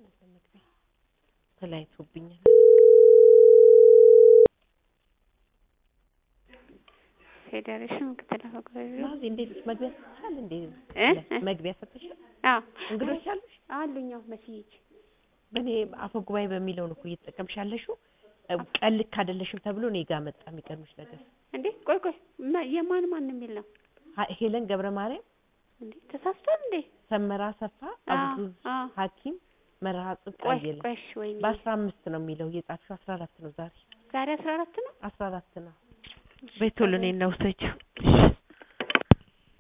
ተላይቶብኛል ፌዴሬሽን ከተላፈቀረ ማዚ እንዴት መግቢያ ሰጥተሻል እንዴ መግቢያ ሰጥተሻል አዎ እንግዶች አሉሽ አሉኛው መስይጅ በኔ አፈጉባኤ በሚለው ነው እየተጠቀምሻለሽው ቀልክ አይደለሽም ተብሎ ነው ጋር መጣ የሚቀርምሽ ነገር እንዴ ቆይ የማን የሚል ነው ሄለን ገብረ ማርያም እንዴ ተሳስቷል እንዴ ሰመራ ሰፋ አብዱል ሐኪም መርሃ ጽቃየለ በ15 ነው የሚለው የጻፍሽው 14 ነው ዛሬ 14 ነው 14 ነው በቶሎ ነው ሰጪው